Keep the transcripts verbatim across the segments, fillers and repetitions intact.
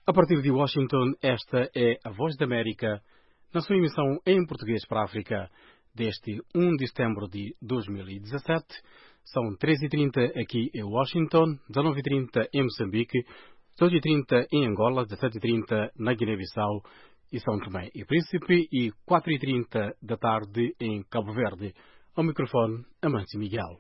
A partir de Washington, esta é a Voz da América, na sua emissão em português para a África, deste primeiro de setembro de dois mil e dezassete. São treze e trinta aqui em Washington, dezenove e trinta em Moçambique, doze e trinta em Angola, dezassete e trinta na Guiné-Bissau e São Tomé e Príncipe e quatro e trinta da tarde em Cabo Verde. Ao microfone, Amâncio Miguel.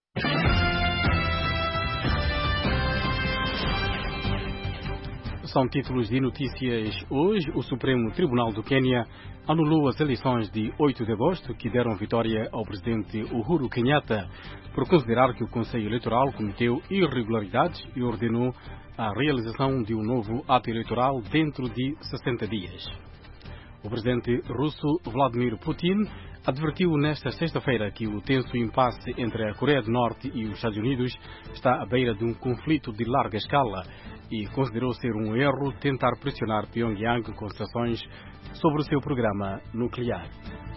São títulos de notícias hoje. O Supremo Tribunal do Quênia anulou as eleições de oito de agosto que deram vitória ao presidente Uhuru Kenyatta por considerar que o Conselho Eleitoral cometeu irregularidades e ordenou a realização de um novo ato eleitoral dentro de sessenta dias. O presidente russo Vladimir Putin advertiu nesta sexta-feira que o tenso impasse entre a Coreia do Norte e os Estados Unidos está à beira de um conflito de larga escala e considerou ser um erro tentar pressionar Pyongyang com sanções sobre o seu programa nuclear.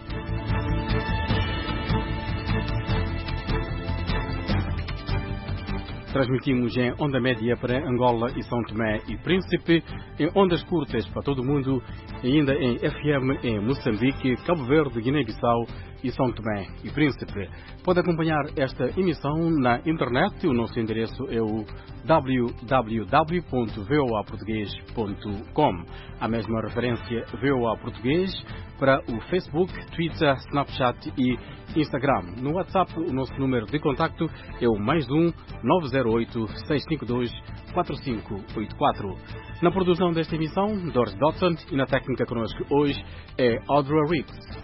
Transmitimos em onda média para Angola e São Tomé e Príncipe, em ondas curtas para todo o mundo e ainda em F M em Moçambique, Cabo Verde, Guiné-Bissau e São Tomé e Príncipe. Pode acompanhar esta emissão na internet. O nosso endereço é o w w w ponto voa português ponto com. A mesma referência voa português para o Facebook, Twitter, Snapchat e Instagram. No WhatsApp, o nosso número de contacto é o mais um nove zero oito, seis cinco dois, quatro cinco oito quatro. Na produção desta emissão, Doris Dodson, e na técnica connosco hoje é Audra Riggs.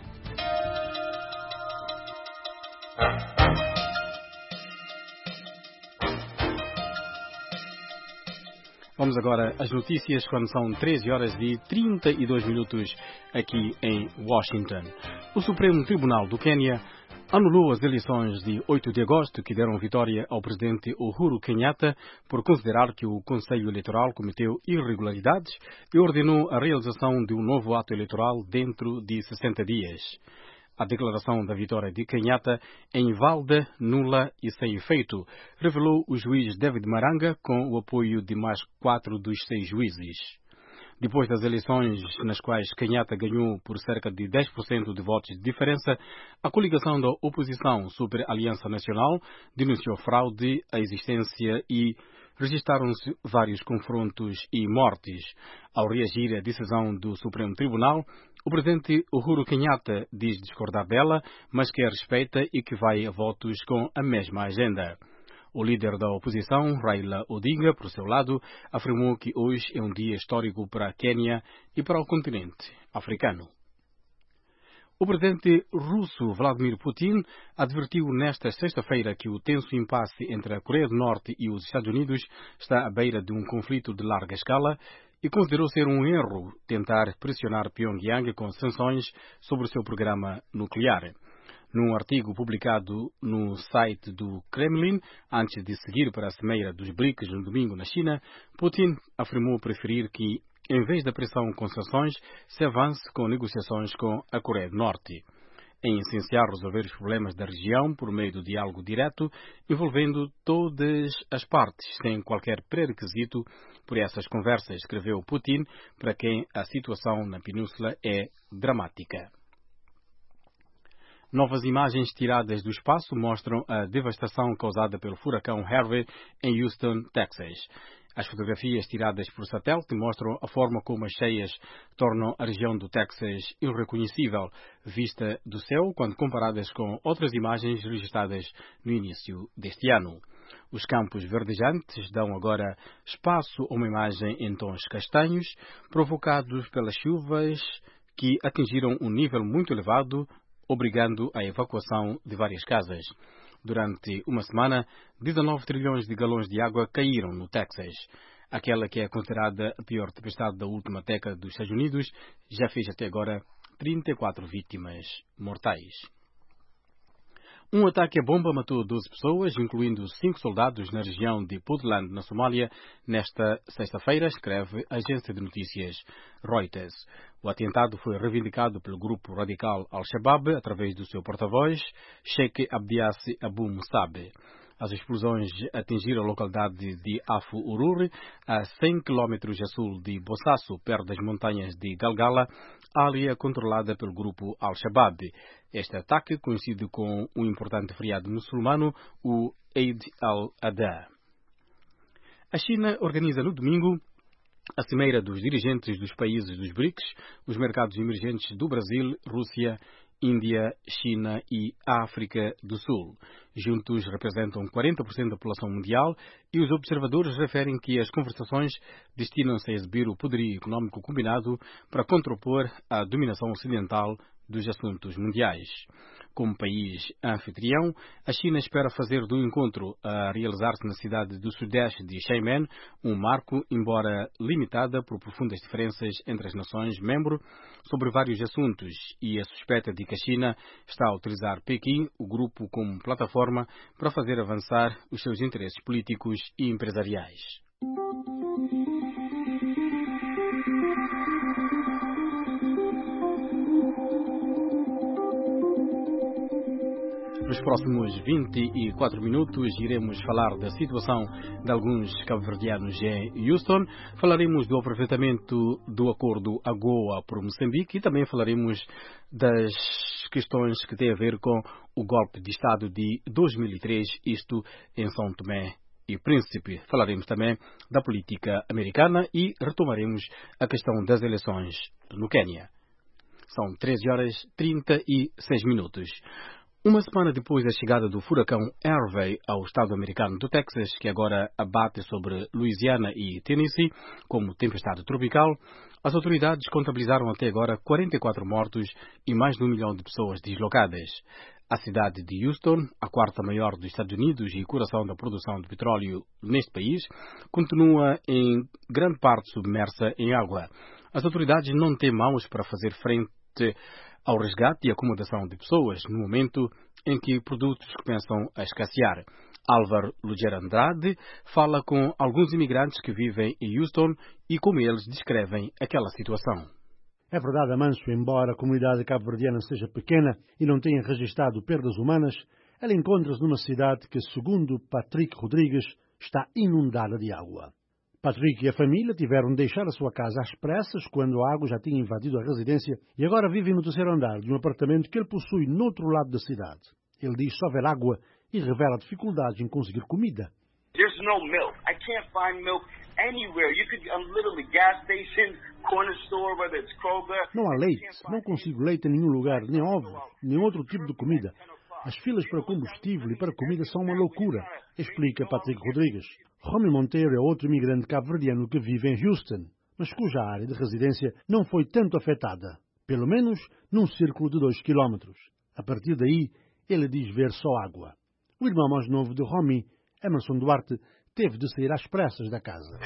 Vamos agora às notícias quando são treze horas e trinta e dois minutos aqui em Washington. O Supremo Tribunal do Quênia anulou as eleições de oito de agosto que deram vitória ao presidente Uhuru Kenyatta por considerar que o Conselho Eleitoral cometeu irregularidades e ordenou a realização de um novo ato eleitoral dentro de sessenta dias. A declaração da vitória de Kenyatta é inválida, nula e sem efeito, revelou o juiz David Maranga com o apoio de mais quatro dos seis juízes. Depois das eleições nas quais Kenyatta ganhou por cerca de dez por cento de votos de diferença, a coligação da oposição Super Aliança Nacional denunciou fraude, a existência e registaram-se vários confrontos e mortes. Ao reagir à decisão do Supremo Tribunal, o presidente Uhuru Kenyatta diz discordar dela, mas que a respeita e que vai a votos com a mesma agenda. O líder da oposição, Raila Odinga, por seu lado, afirmou que hoje é um dia histórico para a Quênia e para o continente africano. O presidente russo Vladimir Putin advertiu nesta sexta-feira que o tenso impasse entre a Coreia do Norte e os Estados Unidos está à beira de um conflito de larga escala e considerou ser um erro tentar pressionar Pyongyang com sanções sobre o seu programa nuclear. Num artigo publicado no site do Kremlin, antes de seguir para a cimeira dos B R I C S no domingo na China, Putin afirmou preferir que, em vez da pressão com sanções, se avance com negociações com a Coreia do Norte. Em essencial resolver os problemas da região por meio do diálogo direto, envolvendo todas as partes, sem qualquer pré-requisito por essas conversas, escreveu Putin, para quem a situação na Península é dramática. Novas imagens tiradas do espaço mostram a devastação causada pelo furacão Harvey em Houston, Texas. As fotografias tiradas por satélite mostram a forma como as cheias tornam a região do Texas irreconhecível, vista do céu, quando comparadas com outras imagens registradas no início deste ano. Os campos verdejantes dão agora espaço a uma imagem em tons castanhos, provocados pelas chuvas que atingiram um nível muito elevado, obrigando a evacuação de várias casas. Durante uma semana, dezenove trilhões de galões de água caíram no Texas. Aquela que é considerada a pior tempestade da última década dos Estados Unidos já fez até agora trinta e quatro vítimas mortais. Um ataque a bomba matou doze pessoas, incluindo cinco soldados na região de Puntland, na Somália, nesta sexta-feira, escreve a agência de notícias Reuters. O atentado foi reivindicado pelo grupo radical Al-Shabaab através do seu porta-voz, Sheikh Abdiassi Abu Musab. As explosões atingiram a localidade de Afu-Ururi, a cem quilômetros a sul de Bosaso, perto das montanhas de Galgala, área controlada pelo grupo Al-Shabaab. Este ataque coincide com um importante feriado muçulmano, o Eid al-Adha. A China organiza no domingo a cimeira dos dirigentes dos países dos BRICS, os mercados emergentes do Brasil, Rússia, Índia, China e África do Sul. Juntos representam quarenta por cento da população mundial e os observadores referem que as conversações destinam-se a exibir o poderio econômico combinado para contrapor a dominação ocidental dos assuntos mundiais. Como país anfitrião, a China espera fazer do encontro a realizar-se na cidade do sudeste de Xiamen um marco, embora limitada por profundas diferenças entre as nações membros sobre vários assuntos, e a suspeita de que a China está a utilizar Pequim, o grupo, como plataforma para fazer avançar os seus interesses políticos e empresariais. Nos próximos vinte e quatro minutos iremos falar da situação de alguns cabo-verdianos em Houston, falaremos do aproveitamento do acordo AGOA por Moçambique e também falaremos das questões que têm a ver com o golpe de Estado de dois mil e três, isto em São Tomé e Príncipe. Falaremos também da política americana e retomaremos a questão das eleições no Quênia. São treze horas e trinta e seis minutos. Uma semana depois da chegada do furacão Harvey ao estado americano do Texas, que agora abate sobre Louisiana e Tennessee como tempestade tropical, as autoridades contabilizaram até agora quarenta e quatro mortos e mais de um milhão de pessoas deslocadas. A cidade de Houston, a quarta maior dos Estados Unidos e coração da produção de petróleo neste país, continua em grande parte submersa em água. As autoridades não têm mãos para fazer frente ao resgate e acomodação de pessoas no momento em que produtos começam a escassear. Álvaro Lugero Andrade fala com alguns imigrantes que vivem em Houston e como eles descrevem aquela situação. É verdade, Amanso, embora a comunidade cabo-verdiana seja pequena e não tenha registrado perdas humanas, ela encontra-se numa cidade que, segundo Patrick Rodrigues, está inundada de água. Patrick e a família tiveram de deixar a sua casa às pressas quando a água já tinha invadido a residência e agora vivem no terceiro andar de um apartamento que ele possui no outro lado da cidade. Ele diz só ver água e revela dificuldades em conseguir comida. There's no milk. I can't find milk anywhere. You could, um, literally, gas station, corner store, whether it's Kroger. Não há leite, não consigo leite em nenhum lugar, nem ovos, nem outro tipo de comida. As filas para combustível e para comida são uma loucura, explica Patrick Rodrigues. Romy Monteiro é outro imigrante cabo-verdiano que vive em Houston, mas cuja área de residência não foi tanto afetada, pelo menos num círculo de dois quilómetros. A partir daí, ele diz ver só água. O irmão mais novo de Romy, Emerson Duarte, teve de sair às pressas da casa.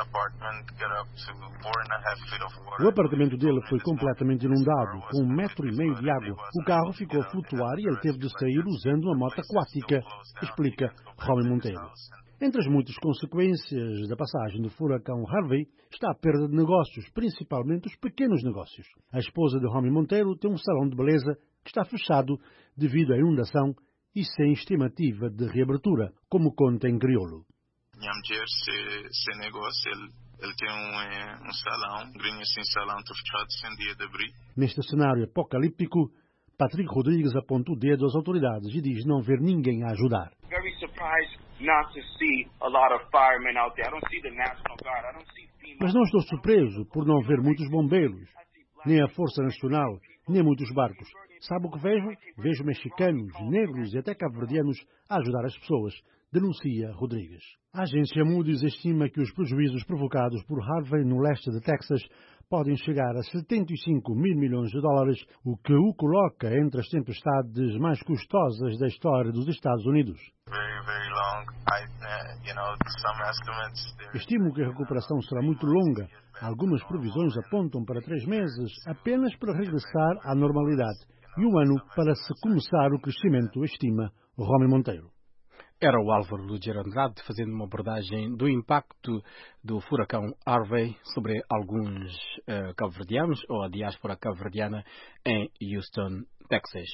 O apartamento dele foi completamente inundado, com um metro e meio de água. O carro ficou a flutuar e ele teve de sair usando uma moto aquática, explica Romy Monteiro. Entre as muitas consequências da passagem do furacão Harvey está a perda de negócios, principalmente os pequenos negócios. A esposa de Romy Monteiro tem um salão de beleza que está fechado devido à inundação e sem estimativa de reabertura, como conta em crioulo. Esse negócio, ele, ele tem um, um salão, grinha sem salão, fechado sem dia de abrir. Neste cenário apocalíptico, Patrick Rodrigues aponta o dedo às autoridades e diz não ver ninguém a ajudar. Very surprised not to see a lot of firemen out there. I don't see the National Guard. I don't see FEMA. Mas não estou surpreso por não ver muitos bombeiros, nem a Força Nacional, nem muitos barcos. Sabe o que vejo? Vejo mexicanos, negros e até cabo-verdianos a ajudar as pessoas, denuncia Rodrigues. A agência Moody's estima que os prejuízos provocados por Harvey no leste de Texas podem chegar a setenta e cinco mil milhões de dólares, o que o coloca entre as tempestades mais custosas da história dos Estados Unidos. Very, very long. I, uh, you know, some estimates, Estimo que a recuperação será muito longa. Algumas previsões apontam para três meses apenas para regressar à normalidade e um ano para se começar o crescimento, estima Romy Monteiro. Era o Álvaro Lugero Andrade fazendo uma abordagem do impacto do furacão Harvey sobre alguns uh, cabo-verdianos ou a diáspora cabo-verdiana em Houston, Texas.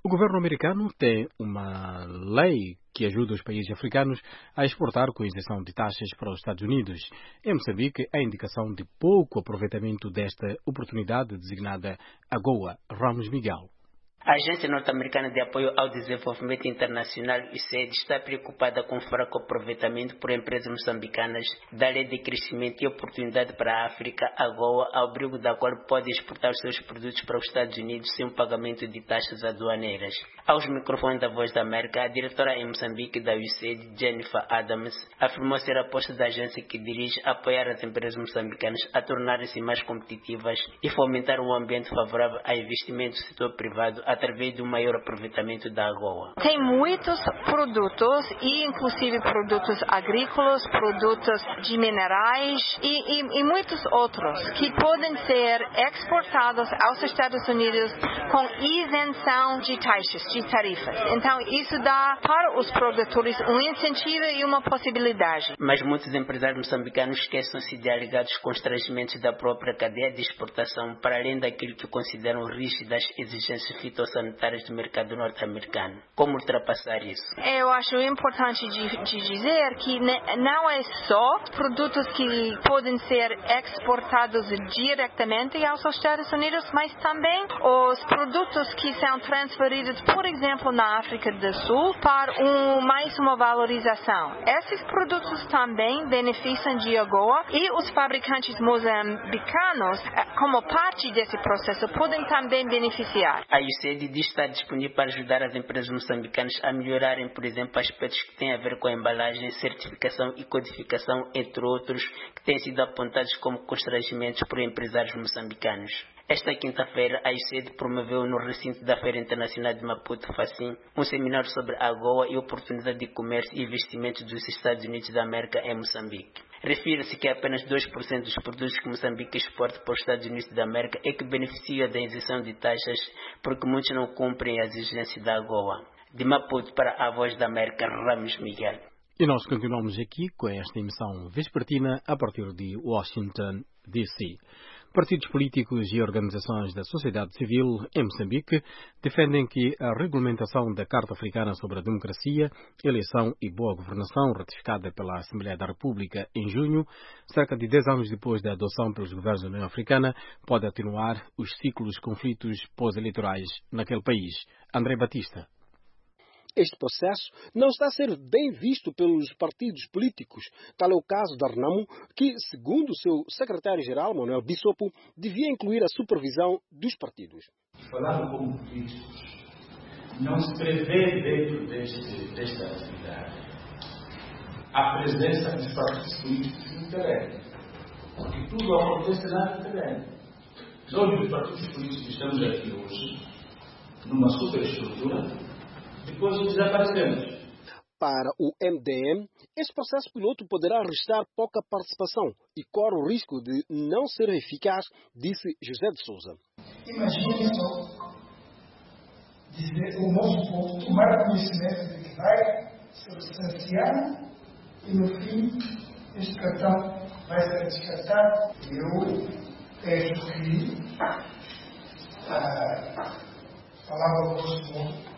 O governo americano tem uma lei que ajuda os países africanos a exportar com isenção de taxas para os Estados Unidos. Em Moçambique, a indicação de pouco aproveitamento desta oportunidade designada AGOA. Ramos Miguel. A Agência Norte-Americana de Apoio ao Desenvolvimento Internacional, U S A I D, está preocupada com o fraco aproveitamento por empresas moçambicanas da Lei de Crescimento e Oportunidade para a África, AGOA, ao abrigo da qual pode exportar os seus produtos para os Estados Unidos sem o pagamento de taxas aduaneiras. Aos microfones da Voz da América, a diretora em Moçambique da U S A I D, Jennifer Adams, afirmou ser a aposta da agência que dirige apoiar as empresas moçambicanas a tornarem-se mais competitivas e fomentar um ambiente favorável a investimento do setor privado através de um maior aproveitamento da AGOA. Tem muitos produtos, e inclusive produtos agrícolas, produtos de minerais e, e, e muitos outros que podem ser exportados aos Estados Unidos com isenção de taxas, de tarifas. Então isso dá para os produtores um incentivo e uma possibilidade. Mas muitos empresários moçambicanos esquecem-se de alegados constrangimentos da própria cadeia de exportação, para além daquilo que consideram rígidas exigências fitossanitárias do mercado norte-americano. Como ultrapassar isso? Eu acho importante de, de dizer que não é só produtos que podem ser exportados diretamente aos Estados Unidos, mas também os produtos que são transferidos, por exemplo, na África do Sul, para um, mais uma valorização. Esses produtos também beneficiam de AGOA, e os fabricantes moçambicanos, como parte desse processo, podem também beneficiar. A U S A I D está disponível para ajudar as empresas moçambicanas a melhorarem, por exemplo, aspectos que têm a ver com a embalagem, certificação e codificação, entre outros, que têm sido apontados como constrangimentos por empresários moçambicanos. Esta quinta-feira, a U S A I D promoveu no recinto da Feira Internacional de Maputo, Facim, um seminário sobre a AGOA e oportunidade de comércio e investimento dos Estados Unidos da América em Moçambique. Refere-se que apenas dois por cento dos produtos que Moçambique exporta para os Estados Unidos da América é que beneficia da isenção de taxas, porque muitos não cumprem as exigências da AGOA. De Maputo para a Voz da América, Ramos Miguel. E nós continuamos aqui com esta emissão vespertina a partir de Washington, D C Partidos políticos e organizações da sociedade civil em Moçambique defendem que a regulamentação da Carta Africana sobre a Democracia, Eleição e Boa Governação, ratificada pela Assembleia da República em junho, cerca de dez anos depois da adoção pelos governos da União Africana, pode atenuar os ciclos de conflitos pós-eleitorais naquele país. André Batista. Este processo não está a ser bem visto pelos partidos políticos. Tal é o caso da Renamo, que, segundo o seu secretário-geral, Manuel Bissopo, devia incluir a supervisão dos partidos. Falando como políticos, não se prevê dentro deste, desta atividade a presença dos partidos políticos no terreno, porque tudo acontece lá no terreno. Nós, os partidos políticos, estamos aqui hoje, numa superestrutura, depois desaparecemos. Para o M D M, este processo piloto poderá restar pouca participação e corre o risco de não ser eficaz, disse José de Souza. Imagine só dizer o nosso povo tomar conhecimento de que vai ser licenciado e no fim este cartão vai ser descartado. Eu peço que ah, falava ao nosso povo.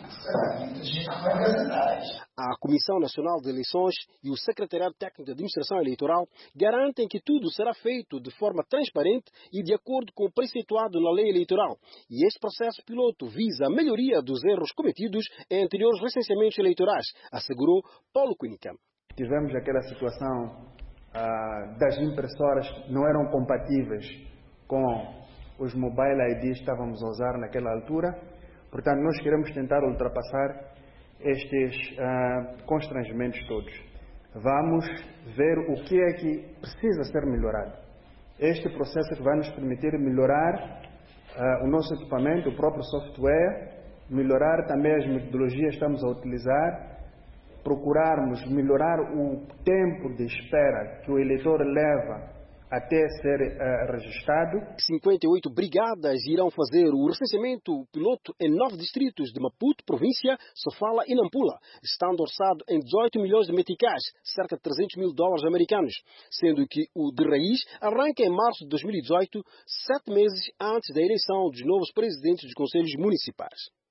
A Comissão Nacional de Eleições e o Secretariado Técnico de Administração Eleitoral garantem que tudo será feito de forma transparente e de acordo com o preceituado na lei eleitoral. E este processo piloto visa a melhoria dos erros cometidos em anteriores recenseamentos eleitorais, assegurou Paulo Cunha. Tivemos aquela situação ah, das impressoras que não eram compatíveis com os mobile I Ds que estávamos a usar naquela altura. Portanto, nós queremos tentar ultrapassar estes uh, constrangimentos todos. Vamos ver o que é que precisa ser melhorado. Este processo é que vai nos permitir melhorar uh, o nosso equipamento, o próprio software, melhorar também as metodologias que estamos a utilizar, procurarmos melhorar o tempo de espera que o eleitor leva até ser uh, registrado. cinquenta e oito brigadas irão fazer o recenseamento piloto em nove distritos de Maputo, província, Sofala e Nampula, estando orçado em dezoito milhões de meticais, cerca de trezentos mil dólares americanos, sendo que o de raiz arranca em março de dois mil e dezoito, sete meses antes da eleição dos novos presidentes dos conselhos municipais.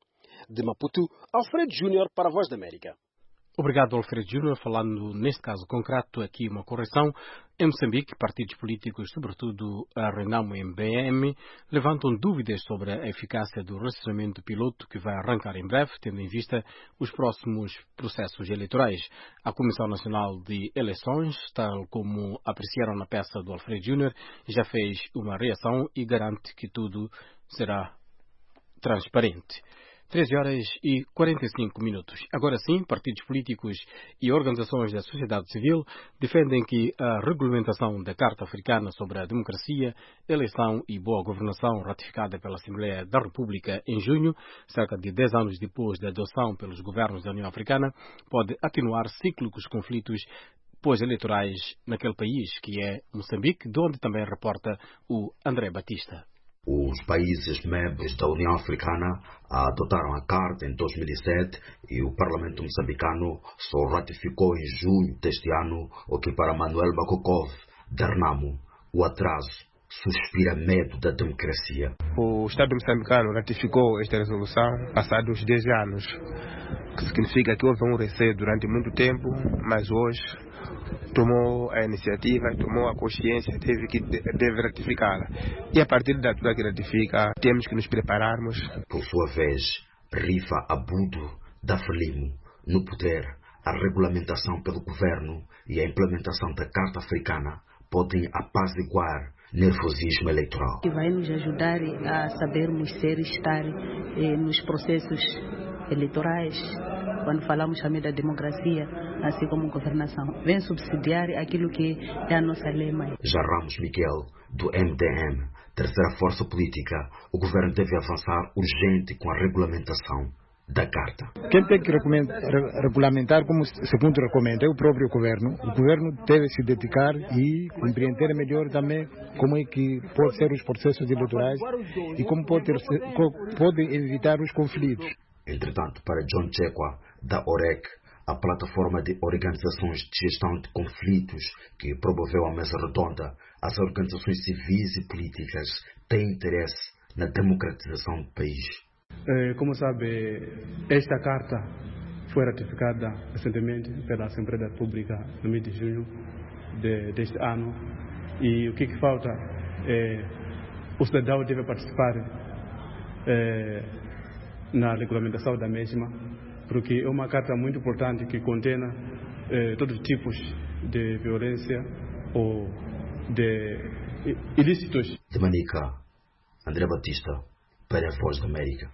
De Maputo, Alfredo Júnior para a Voz da América. Obrigado, Alfredo Júnior. Falando neste caso concreto, aqui uma correção. Em Moçambique, partidos políticos, sobretudo a Renamo M B M, levantam dúvidas sobre a eficácia do racionamento piloto que vai arrancar em breve, tendo em vista os próximos processos eleitorais. A Comissão Nacional de Eleições, tal como apreciaram na peça do Alfredo Júnior, já fez uma reação e garante que tudo será transparente. treze horas e quarenta e cinco minutos. Agora sim, partidos políticos e organizações da sociedade civil defendem que a regulamentação da Carta Africana sobre a Democracia, Eleição e Boa Governação, ratificada pela Assembleia da República em junho, cerca de dez anos depois da adoção pelos governos da União Africana, pode atenuar cíclicos conflitos pós-eleitorais naquele país, que é Moçambique, de onde também reporta o André Batista. Os países membros da União Africana adotaram a Carta em dois mil e sete e o Parlamento moçambicano só ratificou em junho deste ano, o que para Manuel Bakokov, da Renamo, o atraso suspira medo da democracia. O Estado moçambicano ratificou esta resolução passados dez anos, que significa que houve um receio durante muito tempo, mas hoje tomou a iniciativa, tomou a consciência, teve que deve ratificá-la. E a partir da altura que ratifica, temos que nos prepararmos. Por sua vez, Rifa Abudo, da Frelimo, no poder, a regulamentação pelo governo e a implementação da Carta Africana podem apaziguar nervosismo eleitoral. Que vai nos ajudar a sabermos ser e estar eh, nos processos eleitorais, quando falamos também da democracia, assim como governação. Vem subsidiar aquilo que é a nossa lema. Já Ramos Miguel, do M D M, terceira força política, o governo deve avançar urgente com a regulamentação da Carta. Quem tem que regulamentar, como segundo recomenda, é o próprio governo. O governo deve se dedicar e compreender melhor também como é que pode ser os processos eleitorais e como pode, ter, pode evitar os conflitos. Entretanto, para John Chekwa, da O R E C, a plataforma de organizações de gestão de conflitos que promoveu a mesa redonda, as organizações civis e políticas têm interesse na democratização do país. Como sabe, esta carta foi ratificada recentemente pela Assembleia da República no mês de junho de, deste ano. E o que, que falta é o cidadão deve participar é, na regulamentação da mesma, porque é uma carta muito importante que contém é, todos os tipos de violência ou de ilícitos. De Manica, André Batista, para a Voz da América.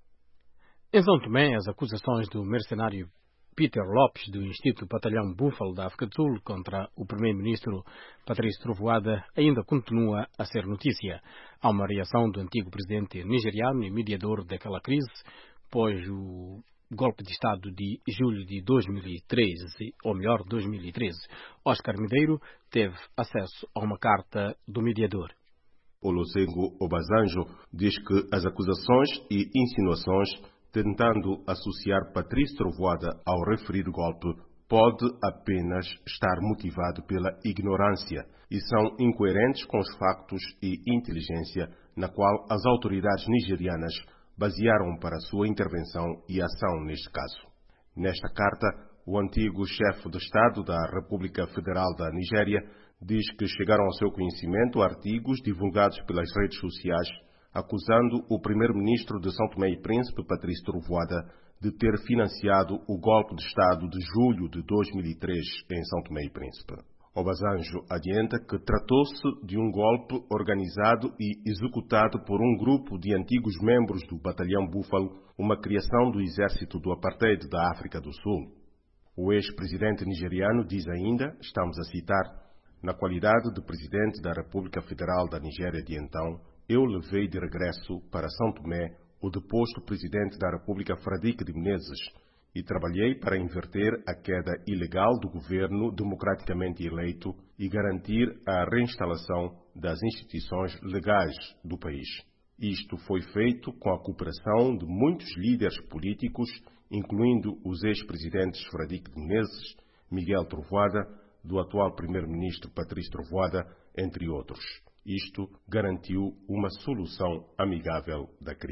Em São Tomé, as acusações do mercenário Peter Lopes, do Instituto Batalhão Búfalo da África do Sul, contra o primeiro-ministro Patrício Trovoada, ainda continua a ser notícia. Há uma reação do antigo presidente nigeriano e mediador daquela crise, pós o golpe de Estado de julho de dois mil e treze, ou melhor, dois mil e treze. Oscar Medeiro teve acesso a uma carta do mediador. Olusegun Obasanjo diz que as acusações e insinuações tentando associar Patrício Trovoada ao referido golpe pode apenas estar motivado pela ignorância e são incoerentes com os factos e inteligência na qual as autoridades nigerianas basearam para sua intervenção e ação neste caso. Nesta carta, o antigo chefe de Estado da República Federal da Nigéria diz que chegaram ao seu conhecimento artigos divulgados pelas redes sociais acusando o primeiro-ministro de São Tomé e Príncipe, Patrício Trovoada, de ter financiado o golpe de Estado de julho de dois mil e três em São Tomé e Príncipe. Obasanjo adianta que tratou-se de um golpe organizado e executado por um grupo de antigos membros do Batalhão Búfalo, uma criação do exército do Apartheid da África do Sul. O ex-presidente nigeriano diz ainda, estamos a citar, na qualidade de presidente da República Federal da Nigéria de então, eu levei de regresso para São Tomé o deposto presidente da República Fradique de Menezes e trabalhei para inverter a queda ilegal do governo democraticamente eleito e garantir a reinstalação das instituições legais do país. Isto foi feito com a cooperação de muitos líderes políticos, incluindo os ex-presidentes Fradique de Menezes, Miguel Trovoada, do atual primeiro-ministro Patrício Trovoada, entre outros. Isto garantiu uma solução amigável da crise.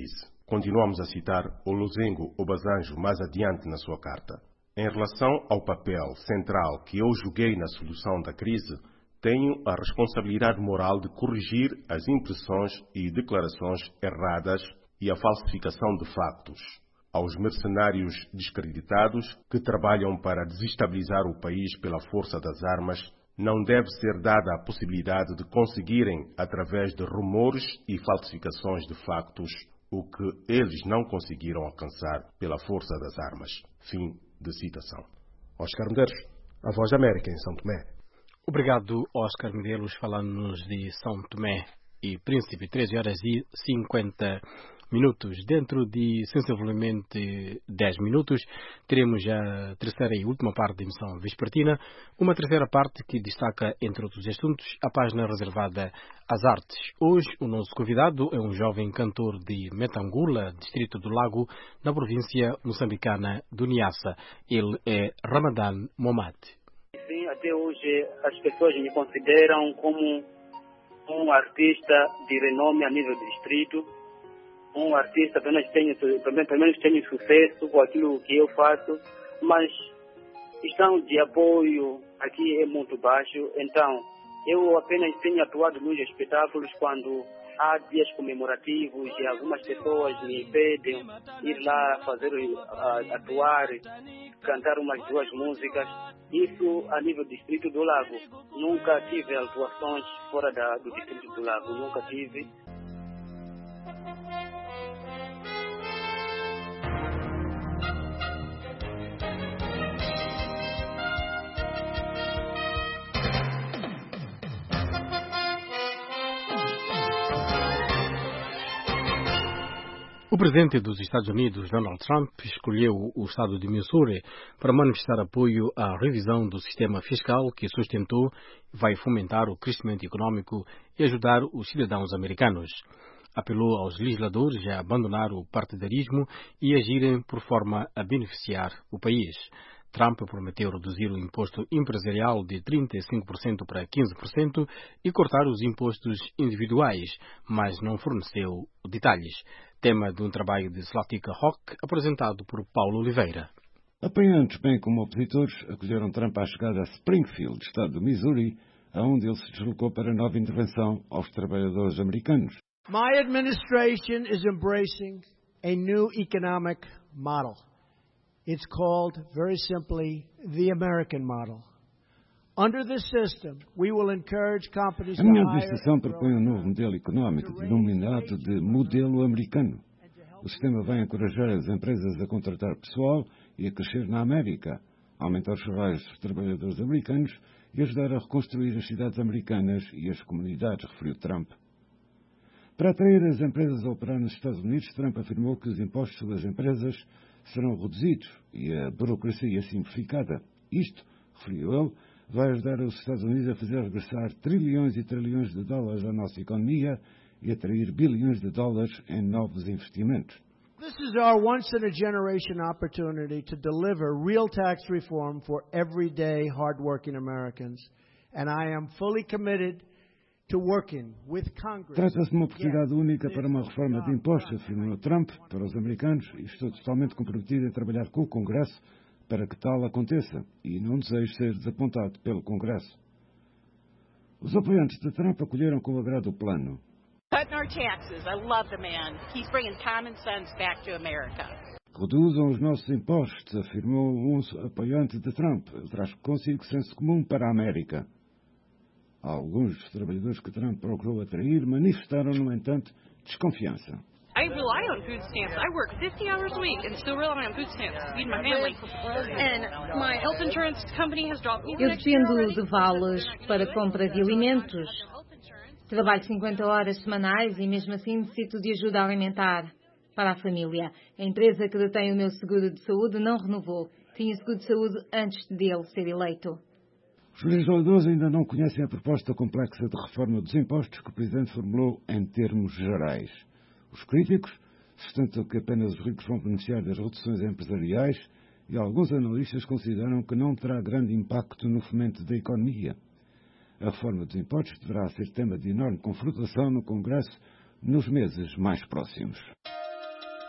Continuamos a citar Olusegun Obasanjo mais adiante na sua carta. Em relação ao papel central que eu joguei na solução da crise, tenho a responsabilidade moral de corrigir as impressões e declarações erradas e a falsificação de factos. Aos mercenários descreditados que trabalham para desestabilizar o país pela força das armas, não deve ser dada a possibilidade de conseguirem, através de rumores e falsificações de factos, o que eles não conseguiram alcançar pela força das armas. Fim de citação. Oscar Medeiros, a Voz da América, em São Tomé. Obrigado, Oscar Medeiros, falando-nos de São Tomé e Príncipe, treze horas e cinquenta minutos. Dentro de sensivelmente dez minutos, teremos a terceira e última parte da emissão vespertina, uma terceira parte que destaca, entre outros assuntos, a página reservada às artes. Hoje, o nosso convidado é um jovem cantor de Metangula, distrito do Lago, na província moçambicana do Niassa. Ele é Ramadan Momad. Sim, até hoje as pessoas me consideram como um artista de renome a nível de distrito, um artista que apenas tenho, apenas tenho sucesso com aquilo que eu faço, mas questão de apoio aqui é muito baixo, então eu apenas tenho atuado nos espetáculos quando há dias comemorativos e algumas pessoas me pedem ir lá fazer, atuar, cantar umas duas músicas. Isso a nível do Distrito do Lago. Nunca tive atuações fora da, do Distrito do Lago, nunca tive. O presidente dos Estados Unidos, Donald Trump, escolheu o estado de Missouri para manifestar apoio à revisão do sistema fiscal que sustentou vai fomentar o crescimento econômico e ajudar os cidadãos americanos. Apelou aos legisladores a abandonar o partidarismo e agirem por forma a beneficiar o país. Trump prometeu reduzir o imposto empresarial de trinta e cinco por cento para quinze por cento e cortar os impostos individuais, mas não forneceu detalhes. Tema de um trabalho de Slatica Rock, apresentado por Paulo Oliveira. Apoiantes, bem como opositores, acolheram Trump à chegada a Springfield, estado do Missouri, aonde ele se deslocou para nova intervenção aos trabalhadores americanos. My administration is embracing a new economic model. It's called, very simply, the American model. Under this system, we will encourage companies A to minha hire administração propõe um novo modelo económico, denominado de modelo americano. O sistema vai encorajar as empresas a contratar pessoal e a crescer na América, aumentar os salários dos trabalhadores americanos e ajudar a reconstruir as cidades americanas e as comunidades, referiu Trump. Para atrair as empresas a operar nos Estados Unidos, Trump afirmou que os impostos sobre as empresas serão reduzidos e a burocracia simplificada. Isto, referiu ele, vai ajudar os Estados Unidos a fazer regressar trilhões e trilhões de dólares à nossa economia e atrair bilhões de dólares em novos investimentos. This is our once-in-a-generation opportunity to deliver real tax reform for everyday, hard-working Americans, and I am fully committed to working with Congress. Trata-se de uma oportunidade única para uma reforma de impostos, afirmou Trump, para os americanos, e estou totalmente comprometido em trabalhar com o Congresso para que tal aconteça, e não desejo ser desapontado pelo Congresso. Os apoiantes de Trump acolheram com agrado o plano. Cutting our taxes. I love the man. He's bringing common sense back to America. Reduzam os nossos impostos, afirmou um apoiante de Trump. Ele traz consigo senso comum para a América. Alguns dos trabalhadores que Trump procurou atrair manifestaram, no entanto, desconfiança. I rely on food stamps. I work fifty hours a week and still rely on food stamps to feed my family. And my health insurance company has dropped me. Eu dependo de vales para compra de alimentos. Trabalho cinquenta horas semanais e mesmo assim necessito de ajuda alimentar para a família. A empresa que detém o meu seguro de saúde não renovou. Tinha seguro de saúde antes dele ser eleito. Os legisladores ainda não conhecem a proposta complexa de reforma dos impostos que o Presidente formulou em termos gerais. Os críticos sustentam que apenas os ricos vão beneficiar das reduções empresariais e alguns analistas consideram que não terá grande impacto no fomento da economia. A reforma dos impostos deverá ser tema de enorme confrontação no Congresso nos meses mais próximos.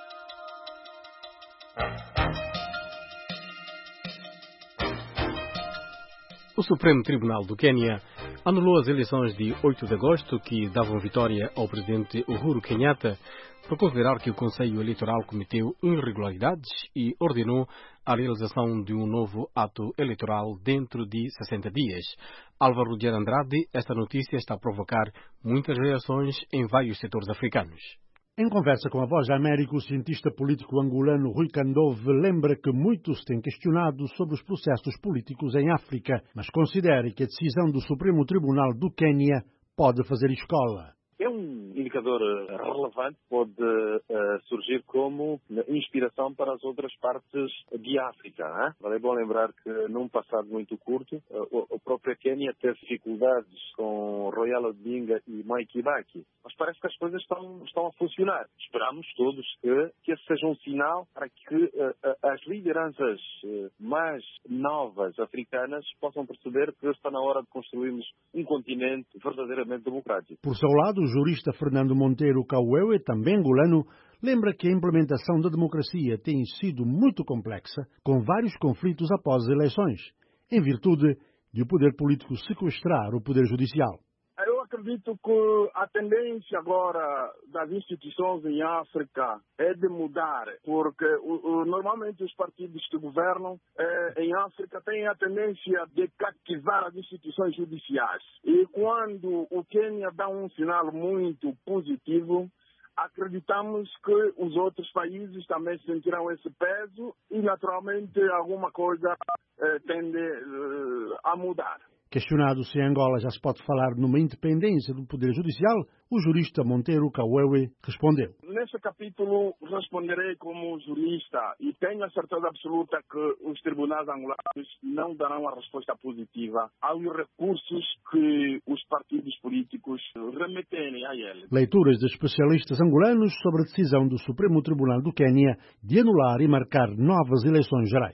O Supremo Tribunal do Quênia anulou as eleições de oito de agosto que davam vitória ao presidente Uhuru Kenyatta por considerar que o Conselho Eleitoral cometeu irregularidades e ordenou a realização de um novo ato eleitoral dentro de sessenta dias. Álvaro de Andrade, esta notícia está a provocar muitas reações em vários setores africanos. Em conversa com a Voz da América, o cientista político angolano Rui Candove lembra que muitos têm questionado sobre os processos políticos em África, mas considera que a decisão do Supremo Tribunal do Quênia pode fazer escola. É um indicador relevante, pode uh, surgir como inspiração para as outras partes de África. Hein? É bom lembrar que num passado muito curto, uh, a própria Quênia teve dificuldades com Royal Odinga e Mwai Kibaki. Mas parece que as coisas estão, estão a funcionar. Esperamos todos que, que esse seja um sinal para que uh, as lideranças uh, mais novas africanas possam perceber que está na hora de construirmos um continente verdadeiramente democrático. Por seu lado, o jurista Fernando Monteiro Kauewe, também angolano, lembra que a implementação da democracia tem sido muito complexa, com vários conflitos após as eleições, em virtude de o poder político sequestrar o poder judicial. Eu acredito que a tendência agora das instituições em África é de mudar, porque o, o, normalmente os partidos que governam eh, em África têm a tendência de catequizar as instituições judiciais. E quando o Quênia dá um sinal muito positivo, acreditamos que os outros países também sentirão esse peso e, naturalmente, alguma coisa eh, tende eh, a mudar. Questionado se em Angola já se pode falar numa independência do Poder Judicial, o jurista Monteiro Kauewe respondeu. Nesse capítulo responderei como jurista e tenho a certeza absoluta que os tribunais angolanos não darão a resposta positiva aos recursos que os partidos políticos remeterem a eles. Leituras de especialistas angolanos sobre a decisão do Supremo Tribunal do Quênia de anular e marcar novas eleições gerais.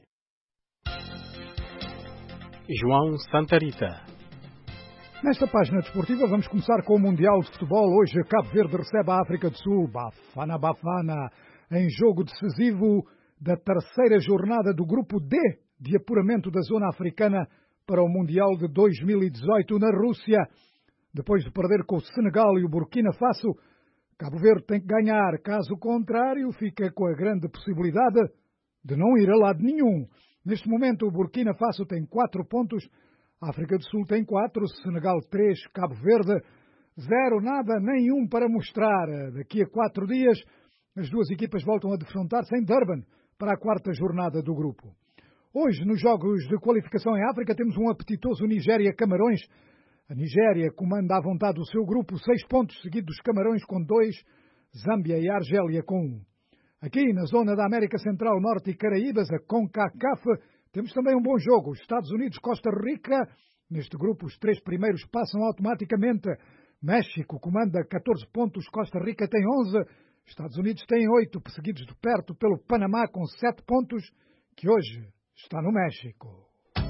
João Santa Rita. Nesta página desportiva vamos começar com o Mundial de Futebol. Hoje Cabo Verde recebe a África do Sul, Bafana Bafana, em jogo decisivo da terceira jornada do Grupo D de apuramento da Zona Africana para o Mundial de dois mil e dezoito na Rússia. Depois de perder com o Senegal e o Burkina Faso, Cabo Verde tem que ganhar, caso contrário fica com a grande possibilidade de não ir a lado nenhum. Neste momento, o Burkina Faso tem quatro pontos, a África do Sul tem quatro, Senegal três, Cabo Verde zero, nada, nenhum para mostrar. Daqui a quatro dias, as duas equipas voltam a defrontar-se em Durban para a quarta jornada do grupo. Hoje, nos jogos de qualificação em África, temos um apetitoso Nigéria-Camarões. A Nigéria comanda à vontade o seu grupo, seis pontos, seguido dos Camarões com dois, Zâmbia e Argélia com um. Aqui, na zona da América Central, Norte e Caraíbas, a CONCACAF, temos também um bom jogo. Estados Unidos-Costa Rica. Neste grupo, os três primeiros passam automaticamente. México comanda catorze pontos, Costa Rica tem onze, Estados Unidos tem oito, perseguidos de perto pelo Panamá com sete pontos, que hoje está no México.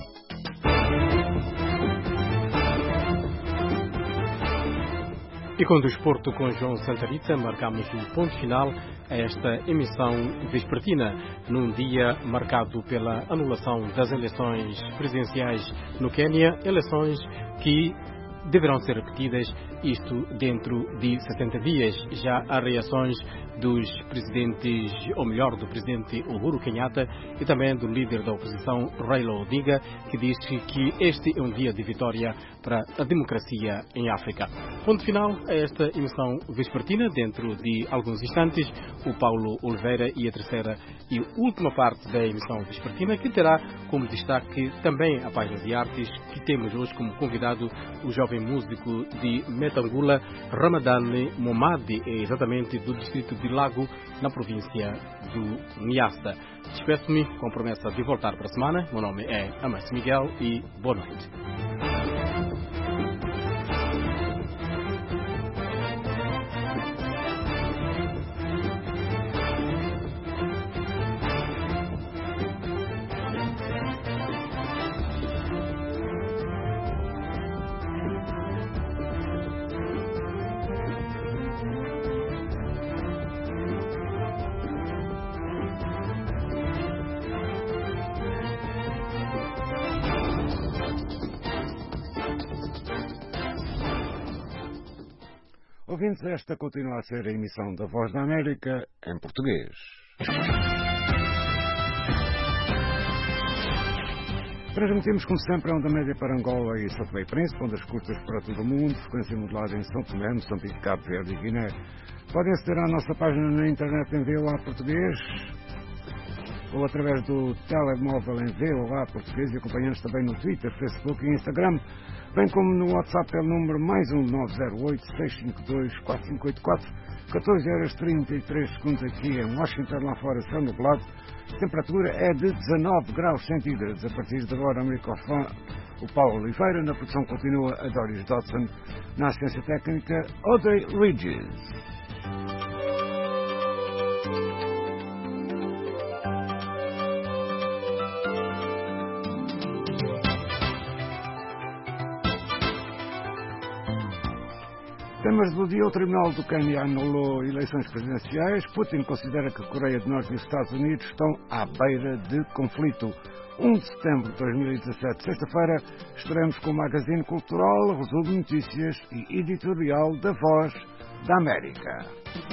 E com o desporto com João Santa Rita, marcamos o ponto final a esta emissão vespertina, num dia marcado pela anulação das eleições presidenciais no Quênia, eleições que deverão ser repetidas, isto dentro de setenta dias. Já há reações dos presidentes, ou melhor, do presidente Uhuru Kenyatta e também do líder da oposição, Raila Odinga, que diz que este é um dia de vitória para a democracia em África. Ponto final a esta emissão vespertina. Dentro de alguns instantes, o Paulo Oliveira e a terceira e última parte da emissão vespertina, que terá como destaque também a página de artes, que temos hoje como convidado o jovem músico de Metangula, Ramadane Momadi, exatamente do distrito de Lago, na província do Niassa. Despeço-me com a promessa de voltar para a semana. Meu nome é Amâncio Miguel e boa noite. Ouvintes, esta continua a ser a emissão da Voz da América em português. Transmitimos, como sempre, a onda média para Angola e São Tomé e Príncipe, ondas curtas para todo o mundo, frequência modulada em São Tomé, Moçambique, Cabo Verde e Guiné. Podem aceder à nossa página na internet em V O A Português ou através do telemóvel em V O A Português e acompanhando-nos também no Twitter, Facebook e Instagram, bem como no WhatsApp pelo número mais um nove zero oito, seis cinco dois, quatro cinco oito quatro, catorze horas e trinta e três segundos aqui em Washington, lá fora céu nublado. A temperatura é de dezanove graus centígrados. A partir de agora, o microfone, o Paulo Oliveira, na produção continua a Doris Dodson, na assistência técnica, Audrey Regis. Temas do dia: o Tribunal do Quênia anulou eleições presidenciais. Putin considera que a Coreia do Norte e os Estados Unidos estão à beira de conflito. um de setembro de dois mil e dezassete, sexta-feira, estaremos com o Magazine Cultural, resumo de notícias e editorial da Voz da América.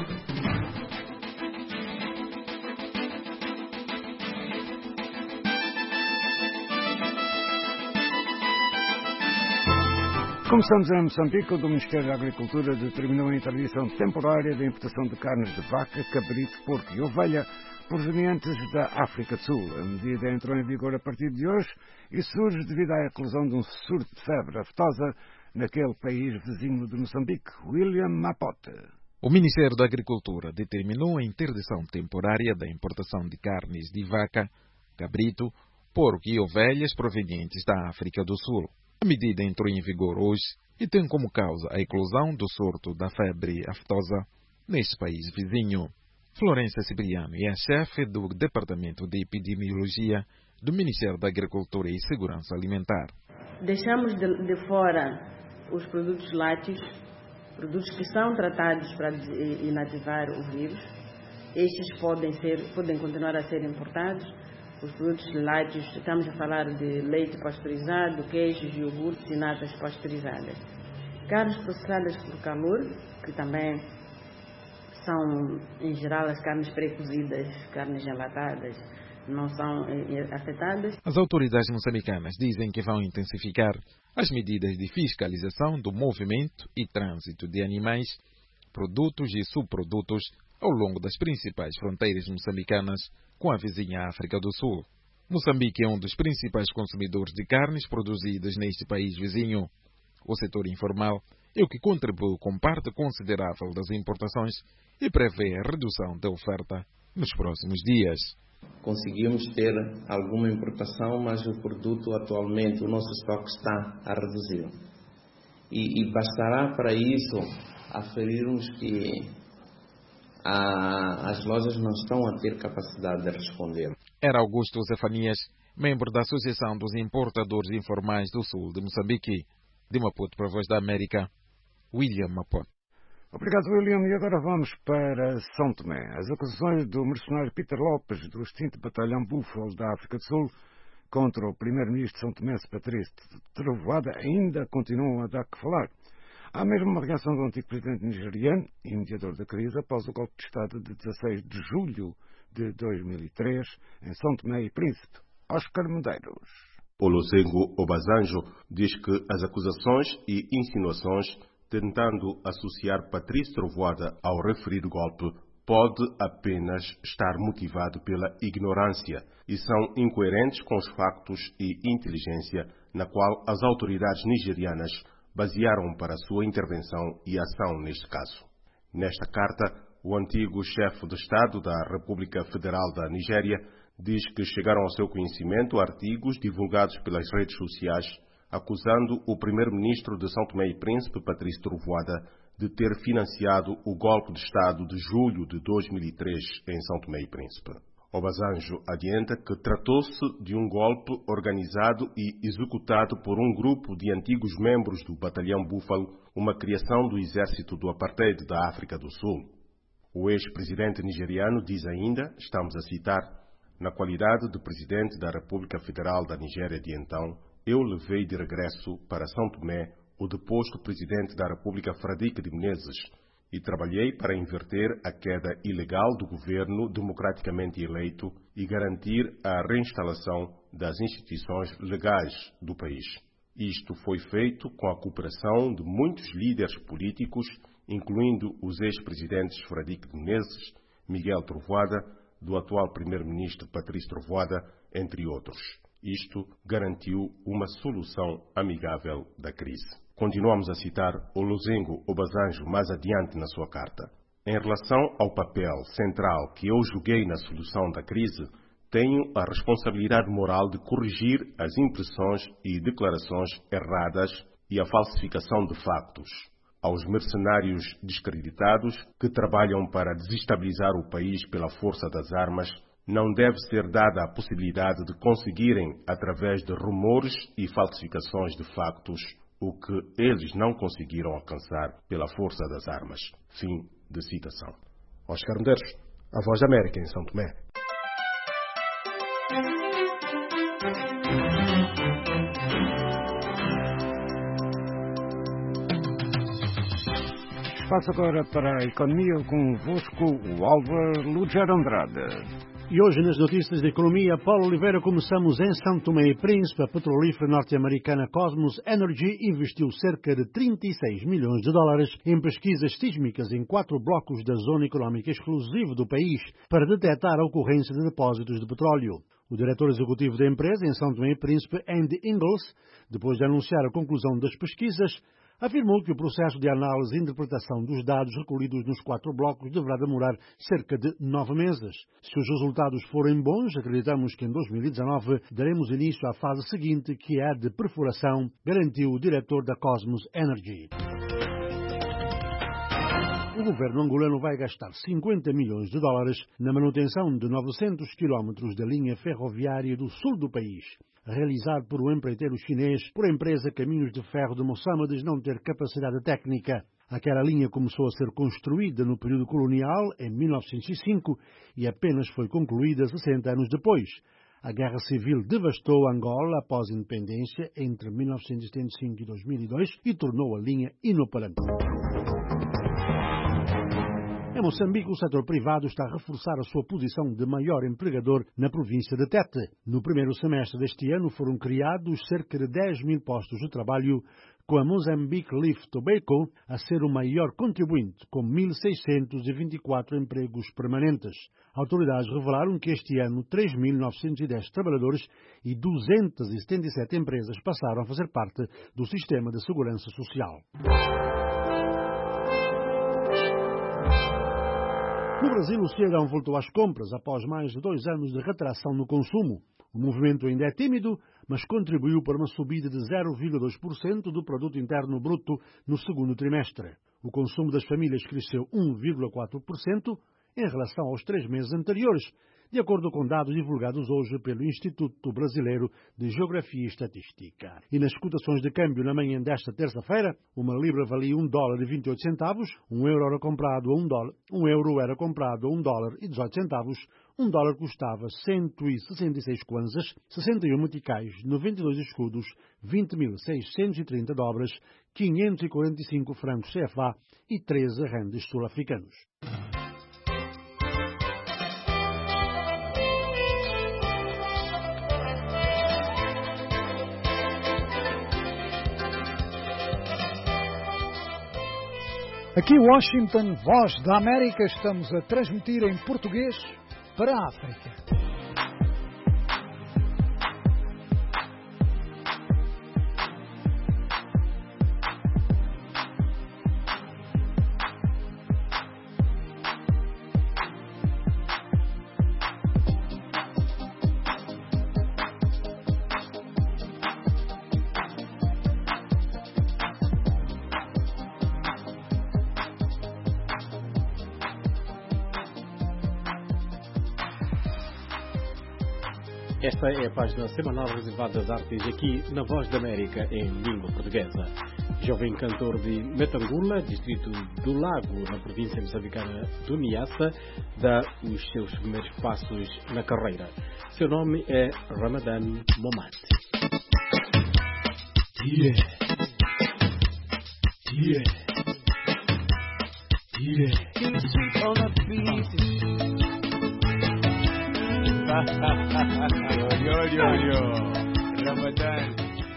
Começamos em Moçambique, onde o Ministério da Agricultura determinou a interdição temporária da importação de carnes de vaca, cabrito, porco e ovelha provenientes da África do Sul. A medida entrou em vigor a partir de hoje e surge devido à eclosão de um surto de febre aftosa naquele país vizinho de Moçambique. William Mapote. O Ministério da Agricultura determinou a interdição temporária da importação de carnes de vaca, cabrito, porco e ovelhas provenientes da África do Sul. A medida entrou em vigor hoje e tem como causa a eclosão do surto da febre aftosa neste país vizinho. Florença Cipriano é a chefe do Departamento de Epidemiologia do Ministério da Agricultura e Segurança Alimentar. Deixamos de, de fora os produtos lácteos, produtos que são tratados para inativar o vírus. Estes podem, ser, podem continuar a ser importados. Os produtos lácteos, estamos a falar de leite pasteurizado, queijos, iogurtes e natas pasteurizadas. Carnes processadas por calor, que também são, em geral, as carnes pré-cozidas, carnes enlatadas, não são afetadas. As autoridades moçambicanas dizem que vão intensificar as medidas de fiscalização do movimento e trânsito de animais, produtos e subprodutos ao longo das principais fronteiras moçambicanas com a vizinha África do Sul. Moçambique é um dos principais consumidores de carnes produzidas neste país vizinho. O setor informal é o que contribui com parte considerável das importações e prevê a redução da oferta nos próximos dias. Conseguimos ter alguma importação, mas o produto atualmente, o nosso estoque está a reduzir. E, e bastará para isso aferirmos que Ah, as lojas não estão a ter capacidade de responder. Era Augusto Zefanias, membro da Associação dos Importadores Informais do Sul de Moçambique. De Maputo para a Voz da América, William Mapote. Obrigado, William. E agora vamos para São Tomé. As acusações do mercenário Peter Lopes, do extinto batalhão Búfalo da África do Sul, contra o primeiro-ministro de São Tomé, Patrício Trovoada, ainda continuam a dar que falar. Há mesmo uma reação do antigo presidente nigeriano e mediador da crise após o golpe de Estado de dezasseis de julho de dois mil e três em São Tomé e Príncipe. Oscar Medeiros. Olusegun Obasanjo diz que as acusações e insinuações tentando associar Patrício Trovoada ao referido golpe pode apenas estar motivado pela ignorância e são incoerentes com os factos e inteligência na qual as autoridades nigerianas basearam para sua intervenção e ação neste caso. Nesta carta, o antigo chefe de Estado da República Federal da Nigéria diz que chegaram ao seu conhecimento artigos divulgados pelas redes sociais acusando o primeiro-ministro de São Tomé e Príncipe, Patrício Trovoada, de ter financiado o golpe de Estado de julho de dois mil e três em São Tomé e Príncipe. Obasanjo adianta que tratou-se de um golpe organizado e executado por um grupo de antigos membros do Batalhão Búfalo, uma criação do exército do Apartheid da África do Sul. O ex-presidente nigeriano diz ainda, estamos a citar, na qualidade de presidente da República Federal da Nigéria de então, eu levei de regresso para São Tomé o deposto presidente da República Fradique de Menezes, e trabalhei para inverter a queda ilegal do governo democraticamente eleito e garantir a reinstalação das instituições legais do país. Isto foi feito com a cooperação de muitos líderes políticos, incluindo os ex-presidentes Fradique de Menezes, Miguel Trovoada, do atual primeiro-ministro Patrício Trovoada, entre outros. Isto garantiu uma solução amigável da crise. Continuamos a citar Olusegun Obasanjo mais adiante na sua carta. Em relação ao papel central que eu joguei na solução da crise, tenho a responsabilidade moral de corrigir as impressões e declarações erradas e a falsificação de factos. Aos mercenários descreditados que trabalham para desestabilizar o país pela força das armas, não deve ser dada a possibilidade de conseguirem, através de rumores e falsificações de factos, o que eles não conseguiram alcançar pela força das armas. Fim de citação. Oscar Medeiros, a Voz da América, em São Tomé. Passo agora para a economia convosco, o Álvaro Lugero Andrade. E hoje nas notícias de economia, Paulo Oliveira, começamos em São Tomé e Príncipe. A petrolífera norte-americana Cosmos Energy investiu cerca de trinta e seis milhões de dólares em pesquisas sísmicas em quatro blocos da zona económica exclusiva do país para detectar a ocorrência de depósitos de petróleo. O diretor executivo da empresa em São Tomé e Príncipe, Andy Ingles, depois de anunciar a conclusão das pesquisas, afirmou que o processo de análise e interpretação dos dados recolhidos nos quatro blocos deverá demorar cerca de nove meses. Se os resultados forem bons, acreditamos que em dois mil e dezanove daremos início à fase seguinte, que é a de perfuração, garantiu o diretor da Cosmos Energy. O governo angolano vai gastar cinquenta milhões de dólares na manutenção de novecentos quilómetros da linha ferroviária do sul do país, realizado por um empreiteiro chinês por a empresa Caminhos de Ferro de Moçambique não ter capacidade técnica. Aquela linha começou a ser construída no período colonial, em mil novecentos e cinco, e apenas foi concluída sessenta anos depois. A guerra civil devastou Angola após a independência entre mil novecentos e setenta e cinco e dois mil e dois e tornou a linha inoperante. Em Moçambique, o setor privado está a reforçar a sua posição de maior empregador na província de Tete. No primeiro semestre deste ano foram criados cerca de dez mil postos de trabalho, com a Mozambique Leaf Tobacco a ser o maior contribuinte, com mil seiscentos e vinte e quatro empregos permanentes. Autoridades revelaram que este ano três mil novecentos e dez trabalhadores e duzentas e setenta e sete empresas passaram a fazer parte do sistema de segurança social. No Brasil, o cidadão voltou às compras após mais de dois anos de retração no consumo. O movimento ainda é tímido, mas contribuiu para uma subida de zero vírgula dois por cento do produto interno bruto no segundo trimestre. O consumo das famílias cresceu um vírgula quatro por cento em relação aos três meses anteriores, de acordo com dados divulgados hoje pelo Instituto Brasileiro de Geografia e Estatística. E nas cotações de câmbio na manhã desta terça-feira, uma libra valia um dólar e vinte e oito centavos, um euro era comprado a um dólar, um euro era comprado a um dólar e dezoito centavos, um dólar custava cento e sessenta e seis kwanzas, sessenta e um meticais, noventa e dois escudos, vinte mil seiscentos e trinta dobras, quinhentos e quarenta e cinco francos C F A e treze rendes sul-africanos. Aqui Washington, Voz da América, estamos a transmitir em português para a África. Esta é a página semanal reservada às artes aqui na Voz da América em língua portuguesa. Jovem cantor de Metangula, distrito do Lago, na província moçambicana do Niassa, dá os seus primeiros passos na carreira. Seu nome é Ramadan Momad. Yeah. Yeah. Yeah. In the street on the beat. Yo, yo, yo, yo. Ramadan.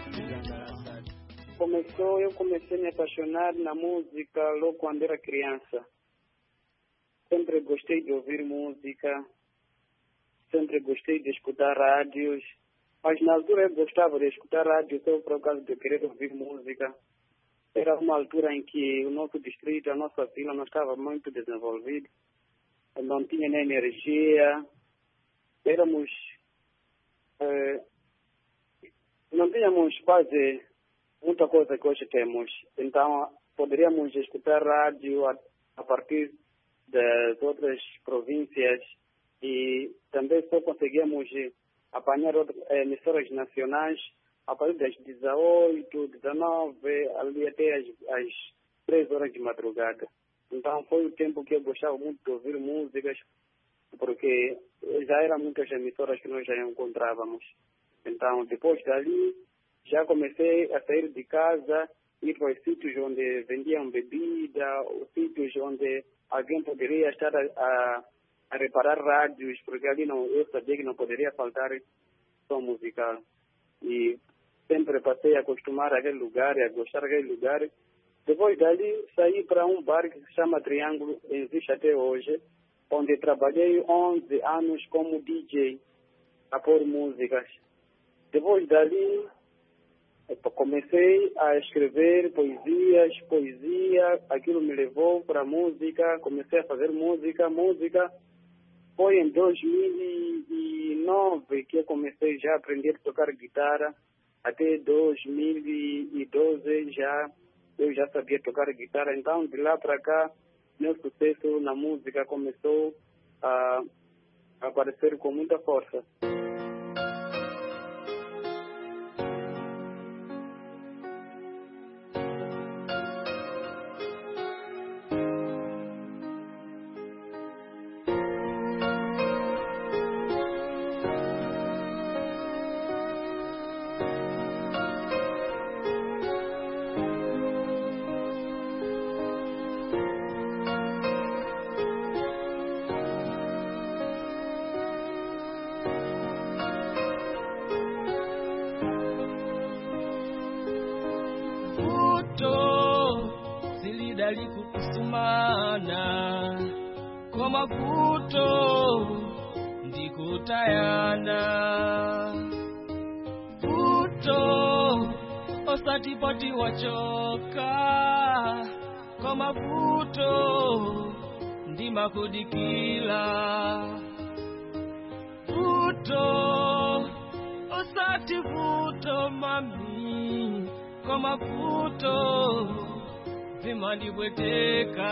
Começou, eu comecei a me apaixonar na música logo quando era criança. Sempre gostei de ouvir música, sempre gostei de escutar rádios, mas na altura eu gostava de escutar rádio só por causa de querer ouvir música. Era uma altura em que o nosso distrito, a nossa vila não estava muito desenvolvido, não tinha nem energia, éramos, eh, não tínhamos quase muita coisa que hoje temos. Então, poderíamos escutar rádio a, a partir das outras províncias e também só conseguíamos apanhar outras emissoras nacionais a partir das dezoito, dezenove, ali até as, as três horas de madrugada. Então, foi o tempo que eu gostava muito de ouvir músicas, porque já eram muitas emissoras que nós já encontrávamos. Então, depois dali, já comecei a sair de casa, ir para os sítios onde vendiam bebida, os sítios onde alguém poderia estar a, a, a reparar rádios, porque ali não, eu sabia que não poderia faltar som musical. E sempre passei a acostumar aquele lugar, a gostar daquele lugar. Depois dali, saí para um bar que se chama Triângulo, existe até hoje, onde trabalhei onze anos como D J, a pôr músicas. Depois dali, comecei a escrever poesias, poesia, aquilo me levou para a música, comecei a fazer música, música. Foi em dois mil e nove que eu comecei já a aprender a tocar guitarra, até dois mil e doze já, eu já sabia tocar guitarra, então de lá para cá, meu sucesso na música começou a aparecer com muita força. Likukusumana kwa maputo ndikutayana puto osatipoti wachoka kwa maputo ndimakudikila puto osatiputo mami kwa maputo vimandibweteka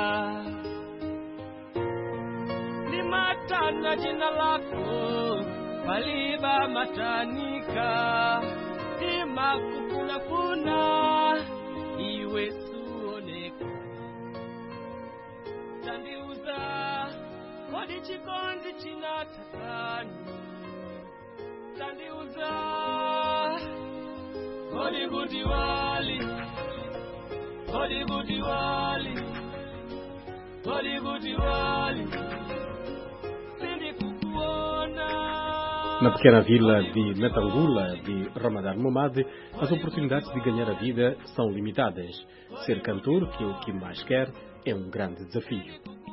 limatana jina lako paliba matanika imakufunafuna iwe suoneka tandiuza kodi chikonzi chinatakani tandiuza kodi kuti wali Hollywood wali, Hollywood wali, sindi kukuona. Na pequena vila de Natangula, de Ramadan Momad, as oportunidades de ganhar a vida são limitadas. Ser cantor, que é o que mais quer, é um grande desafio.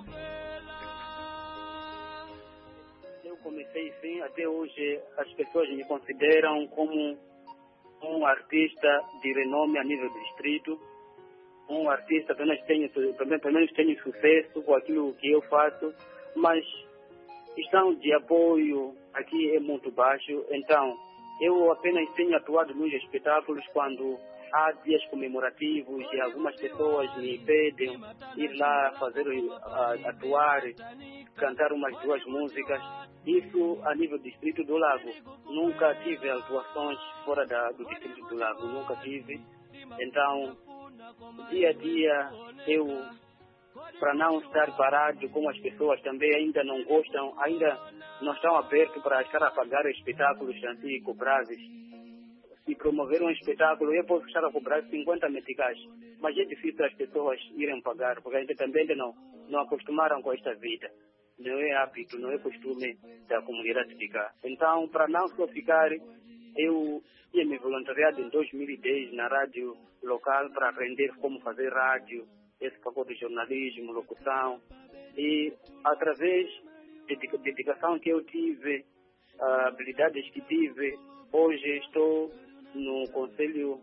Eu comecei sim, até hoje as pessoas me consideram como um artista de renome a nível do distrito. Um artista pelo menos tenho, pelo menos tenho sucesso com aquilo que eu faço, mas questão de apoio aqui é muito baixo, então eu apenas tenho atuado nos espetáculos quando há dias comemorativos e algumas pessoas me pedem ir lá fazer, atuar, cantar umas duas músicas. Isso a nível do Distrito do Lago. Nunca tive atuações fora da, do Distrito do Lago, nunca tive. Então, dia a dia, eu, para não estar parado, como as pessoas também ainda não gostam, ainda não estão abertos para estar a pagar espetáculos anti-cobráveis. Se promover um espetáculo, eu posso estar a cobrar cinquenta meticais. mas é difícil as pessoas irem pagar, porque a gente também não, não acostumaram com esta vida. Não é hábito, não é costume da comunidade ficar. Então, para não só ficar, eu tinha me voluntariado em dois mil e dez na rádio local para aprender como fazer rádio, esse pacote de jornalismo, locução. E através da dedicação que eu tive, habilidades que tive, hoje estou no conselho,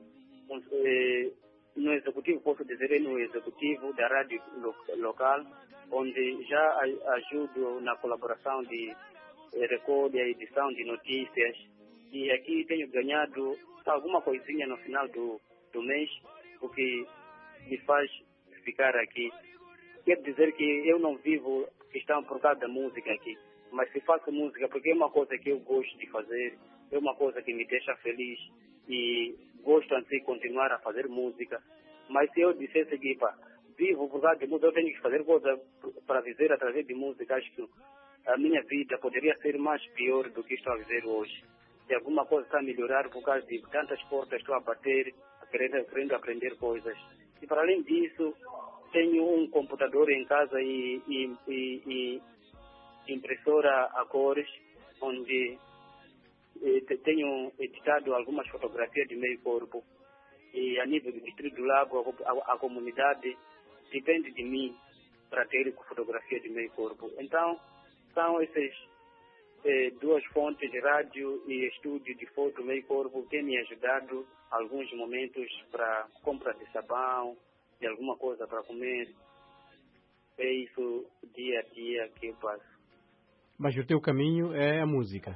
no executivo, posso dizer, no executivo da rádio local, onde já ajudo na colaboração de recorde e edição de notícias. E aqui tenho ganhado alguma coisinha no final do, do mês, o que me faz ficar aqui. Quer dizer que eu não vivo questão por causa da música aqui, mas se faço música porque é uma coisa que eu gosto de fazer, é uma coisa que me deixa feliz e gosto assim de continuar a fazer música. Mas se eu dissesse que pá, vivo por causa de música, eu tenho que fazer coisa para viver através de música, acho que a minha vida poderia ser mais pior do que estou a viver hoje. Se alguma coisa está a melhorar por causa de tantas portas estou a bater, querendo, querendo aprender coisas. E para além disso, tenho um computador em casa e, e, e, e impressora a cores, onde eh, tenho editado algumas fotografias de meio corpo. E a nível do Distrito do Lago, a, a comunidade depende de mim para ter fotografia de meio corpo. Então, são essas eh, duas fontes de rádio e estúdio de foto meio corpo que têm me ajudado alguns momentos para compra de sabão, de alguma coisa para comer. É isso dia a dia que eu passo. Mas o teu caminho é a música?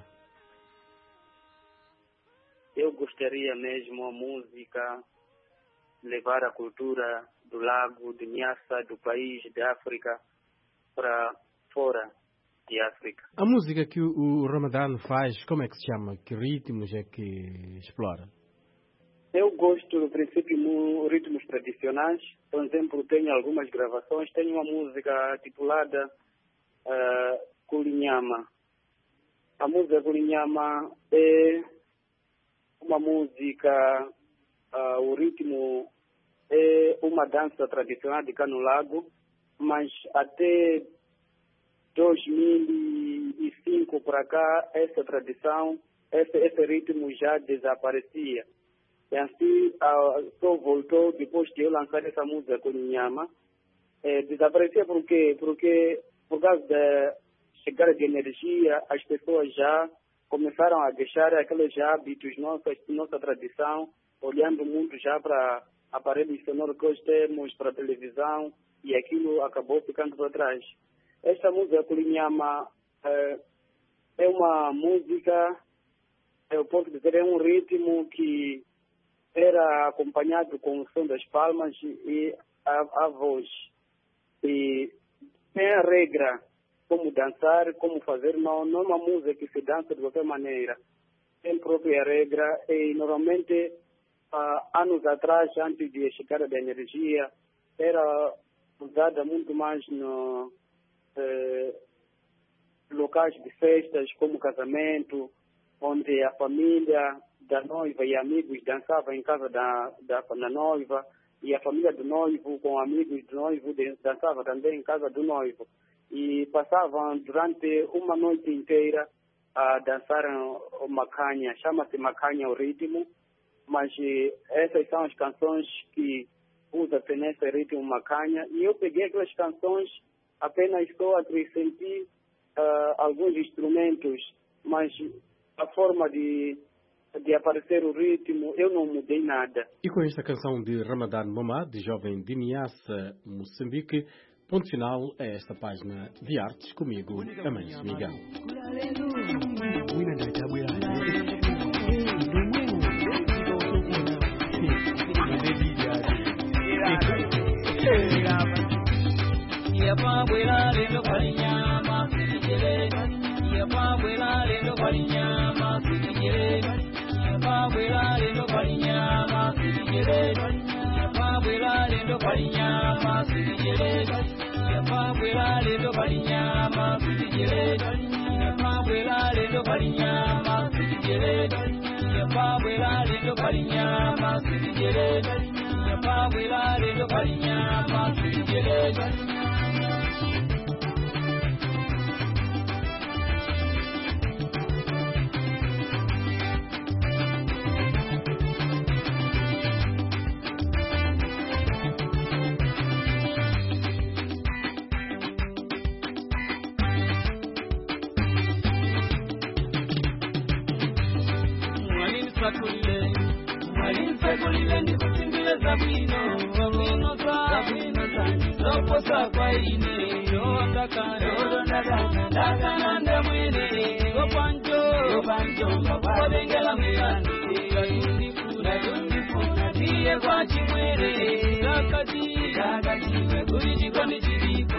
Eu gostaria mesmo a música, levar a cultura do lago, de Niassa, do país, da África, para fora de África. A música que o Ramadan faz, como é que se chama? Que ritmos é que explora? Eu gosto, no princípio, de ritmos tradicionais. Por exemplo, tenho algumas gravações. Tenho uma música titulada uh, Kulinyama. A música Kulinyama é uma música, uh, o ritmo é uma dança tradicional de Cano Lago, mas até dois mil e cinco para cá, essa tradição, esse, esse ritmo já desaparecia. E assim, uh, só voltou depois de eu lançar essa música com Nhama. É, desaparecia por quê? Porque, por causa da chegada de energia, as pessoas já começaram a deixar aqueles hábitos, nossa, nossa tradição, olhando muito já para aparelhos sonoros que hoje temos, para televisão, e aquilo acabou ficando para trás. Esta música com Nhama é, é uma música, eu posso dizer, é um ritmo que era acompanhado com o som das palmas e a, a voz. E tem a regra como dançar, como fazer, não, não é uma música que se dança de qualquer maneira. Tem própria regra e normalmente, há anos atrás, antes de chegada da energia, era usada muito mais no eh, locais de festas, como casamento, onde a família da noiva e amigos dançavam em casa da, da, da noiva, e a família do noivo com amigos do noivo dançava também em casa do noivo. E passavam durante uma noite inteira a dançar o macanha, chama-se macanha o ritmo, mas essas são as canções que usa-se nesse ritmo macanha, e eu peguei aquelas canções, apenas só acrescentei uh, alguns instrumentos, mas a forma de de aparecer o ritmo, eu não mudei nada. E com esta canção de Ramadan Momad, de jovem de Niassa, Moçambique, ponto final a esta página de artes comigo, Amancio Miguel. Pabwela lendo palinyama sijere Pabwela lendo palinyama sijere Pabwela lendo palinyama sijere Pabwela lendo palinyama sijere Pabwela lendo palinyama sijere yapabwera lero balinyama sijere Kulile ndi kutingile za bwino Wabwino za Wabwino za Lopo sa kwa ine Yo ndakana Yo ndakana Ndakana nda mwene Gopanjo Gopanjo Wabengela mwani Gatundi kuna Gatundi kuna Tiye kwa chimwere Gakati Gakati Kulijiko ni chiriko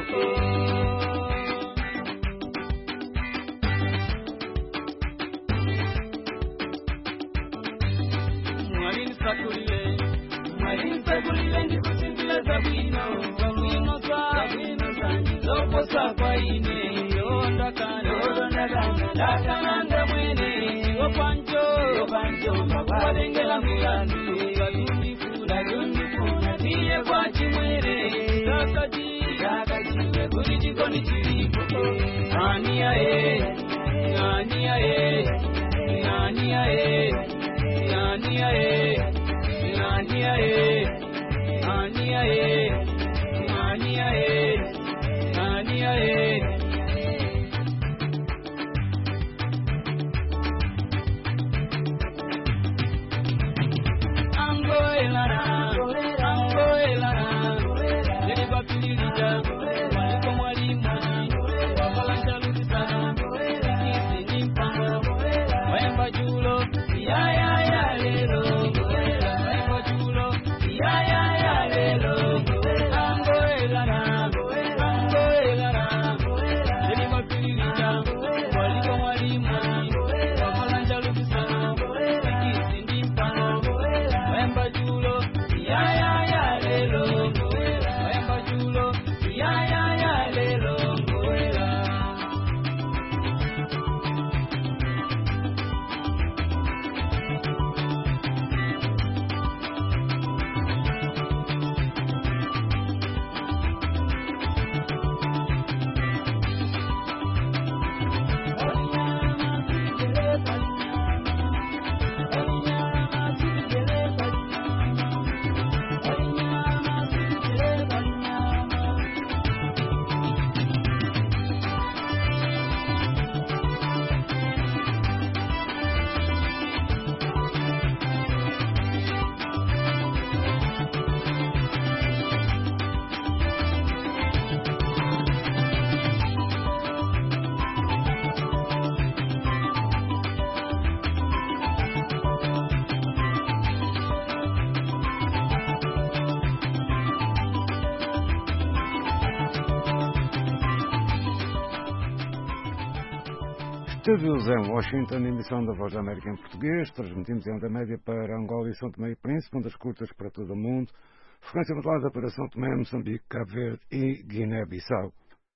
Kulile ndi kutingile za bwino Wabwino za Wabwino za Lopo sa kwa ine Yo ndakana Yo ndakana Ndakana nda mwene Gopanjo Gopanjo Wabengela mwani Gatundi kuna Gatundi kuna Tiye kwa chimwere Gakati Gakati Kulijiko ni chiriko Ania e Ania e Ania e Ania e Ania e Ania e Ania e Ania e Angoela Angoela Leba pilija Waliko mwalimu Wakalanja lukisa Kisi ni mpango Waemba julo Ya ya ya lelo Waemba julo Ya ya ya lelo Angoela Angoela Leba pilija Waliko mwalimu Wakalanja lukisa Kisi ni mpango Waemba julo Ya ya ya lelo Waemba julo Ya ya ya lelo Estúdios em Washington, emissão da Voz da América em português, transmitimos em onda média para Angola e São Tomé e Príncipe, ondas curtas para todo o mundo, frequência modulada para São Tomé, Moçambique, Cabo Verde e Guiné-Bissau.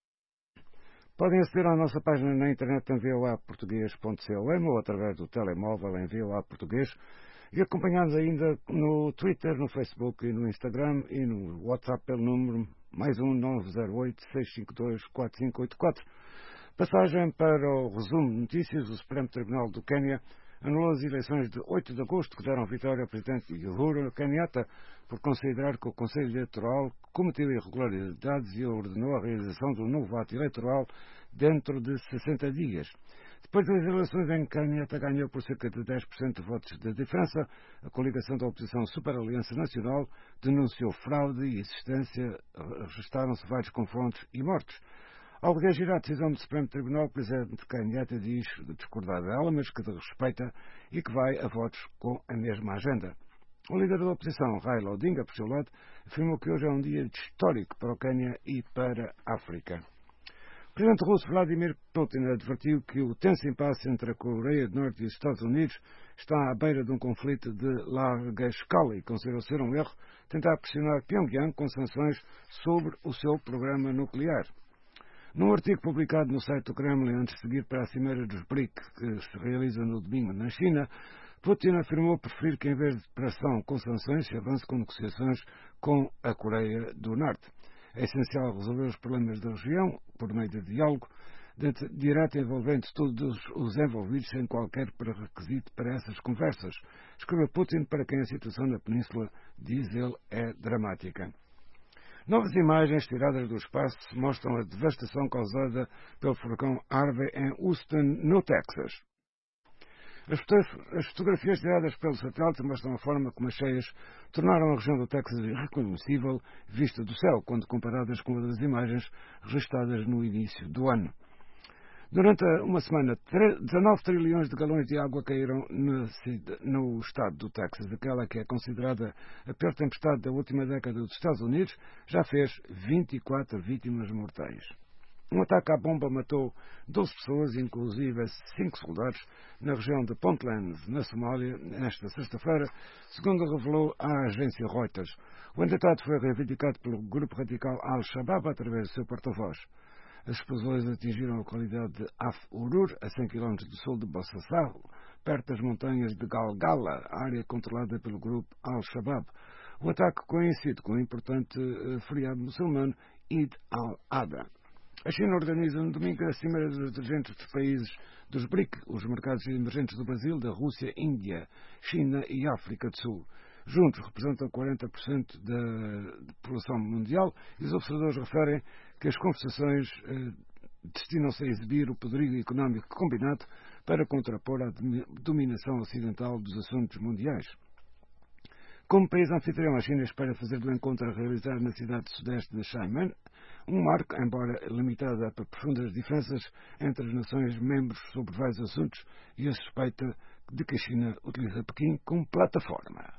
Podem aceder à nossa página na internet em voa português ponto com ou através do telemóvel em voa português e acompanhar-nos ainda no Twitter, no Facebook e no Instagram e no WhatsApp pelo número mais um nove zero oito, seis cinco dois, quatro cinco oito quatro. Passagem para o resumo de notícias. O Supremo Tribunal do Quênia anulou as eleições de oito de agosto que deram vitória ao presidente Uhuru Kenyatta por considerar que o Conselho Eleitoral cometeu irregularidades e ordenou a realização do novo ato eleitoral dentro de sessenta dias. Depois das eleições em que Kenyatta ganhou por cerca de dez por cento de votos de diferença, a coligação da oposição Super Aliança Nacional denunciou fraude e existência, registaram-se vários confrontos e mortes. Ao reagir à decisão do Supremo Tribunal, o presidente Kenyatta diz discordar dela, mas que respeita e que vai a votos com a mesma agenda. O líder da oposição, Raila Odinga, por seu lado, afirmou que hoje é um dia histórico para o Quênia e para a África. O presidente russo Vladimir Putin advertiu que o tenso impasse entre a Coreia do Norte e os Estados Unidos está à beira de um conflito de larga escala e considerou ser um erro tentar pressionar Pyongyang com sanções sobre o seu programa nuclear. Num artigo publicado no site do Kremlin antes de seguir para a Cimeira dos B R I C, que se realiza no domingo na China, Putin afirmou preferir que, em vez de pressão com sanções, se avance com negociações com a Coreia do Norte. É essencial resolver os problemas da região por meio de diálogo direto envolvendo todos os envolvidos sem qualquer pré-requisito para essas conversas, escreveu Putin, para quem a situação na península, diz ele, é dramática. Novas imagens tiradas do espaço mostram a devastação causada pelo furacão Harvey em Houston, no Texas. As fotografias tiradas pelo satélite mostram a forma como as cheias tornaram a região do Texas irreconhecível vista do céu, quando comparadas com as imagens registradas no início do ano. Durante uma semana, dezanove trilhões de galões de água caíram no, no estado do Texas. Aquela que é considerada a pior tempestade da última década dos Estados Unidos já fez vinte e quatro vítimas mortais. Um ataque à bomba matou doze pessoas, inclusive cinco soldados, na região de Puntland, na Somália, nesta sexta-feira, segundo revelou a agência Reuters. O atentado foi reivindicado pelo grupo radical Al-Shabaab através do seu porta-voz. As explosões atingiram a localidade de Af-Urur, a cem quilómetros do sul de Bosassau, perto das montanhas de Galgala, área controlada pelo grupo Al-Shabaab. O ataque coincide com o importante uh, feriado muçulmano Eid al-Adha. A China organiza no domingo a Cimeira dos dirigentes dos países dos B R I C, os mercados emergentes do Brasil, da Rússia, Índia, China e África do Sul. Juntos representam quarenta por cento da população mundial e os observadores referem que as conversações eh, destinam-se a exibir o poderio económico combinado para contrapor a dominação ocidental dos assuntos mundiais. Como país anfitrião, a China espera fazer do encontro a realizar na cidade sudeste de Xiamen um marco, embora limitado a profundas diferenças entre as nações membros sobre vários assuntos, e a suspeita de que a China utiliza Pequim como plataforma.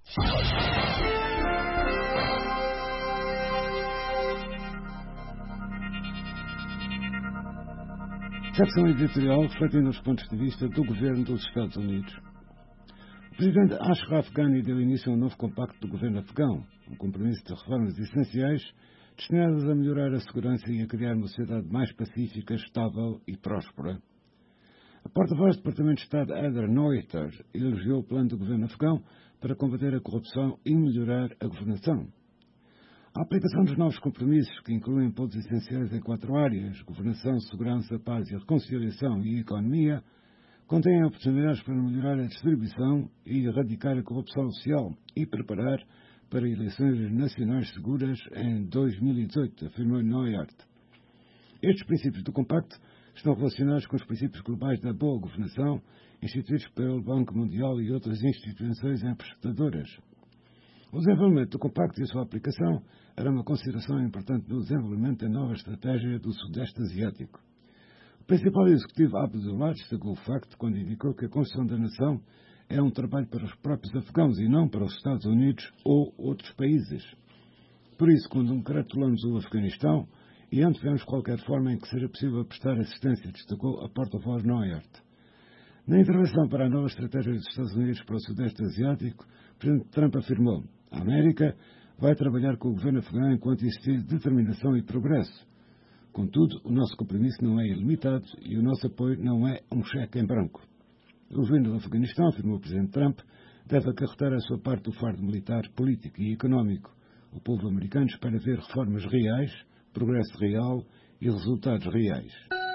Secção editorial refletindo os pontos de vista do governo dos Estados Unidos. O presidente Ashraf Ghani deu início a um novo compacto do governo afegão, um compromisso de reformas essenciais destinadas a melhorar a segurança e a criar uma sociedade mais pacífica, estável e próspera. A porta-voz do Departamento de Estado, Heather Nauert, elogiou o plano do governo afegão para combater a corrupção e melhorar a governação. A aplicação dos novos compromissos, que incluem pontos essenciais em quatro áreas, governação, segurança, paz e reconciliação e economia, contém oportunidades para melhorar a distribuição e erradicar a corrupção social e preparar para eleições nacionais seguras em dois mil e dezoito, afirmou Nauert. Estes princípios do compacto estão relacionados com os princípios globais da boa governação instituídos pelo Banco Mundial e outras instituições emprestadoras. O desenvolvimento do compacto e a sua aplicação era uma consideração importante no desenvolvimento da nova estratégia do Sudeste Asiático. O principal executivo Abdullah destacou o facto quando indicou que a construção da nação é um trabalho para os próprios afegãos e não para os Estados Unidos ou outros países. Por isso, quando congratulamos o Afeganistão e antevemos qualquer forma em que seja possível prestar assistência, destacou a porta-voz Nauert. Na intervenção para a nova estratégia dos Estados Unidos para o Sudeste Asiático, o presidente Trump afirmou: a América vai trabalhar com o governo afegão enquanto existir determinação e progresso. Contudo, o nosso compromisso não é ilimitado e o nosso apoio não é um cheque em branco. O governo do Afeganistão, afirmou o presidente Trump, deve acarretar a sua parte do fardo militar, político e económico. O povo americano espera ver reformas reais, progresso real e resultados reais.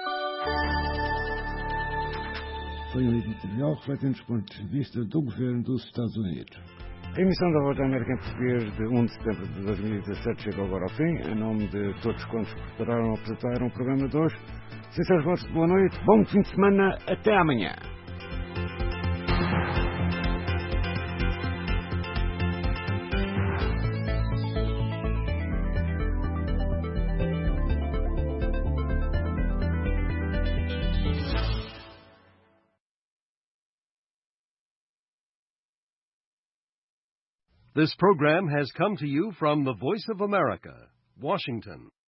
Foi um editorial refletindo os pontos de vista do governo dos Estados Unidos. A emissão da Voz da América em português de primeiro de setembro de dois mil e dezassete chegou agora ao fim. Em nome de todos quantos prepararam apresentar um programa de hoje, sinceros votos de boa noite, bom fim de semana, até amanhã. This program has come to you from the Voice of America, Washington.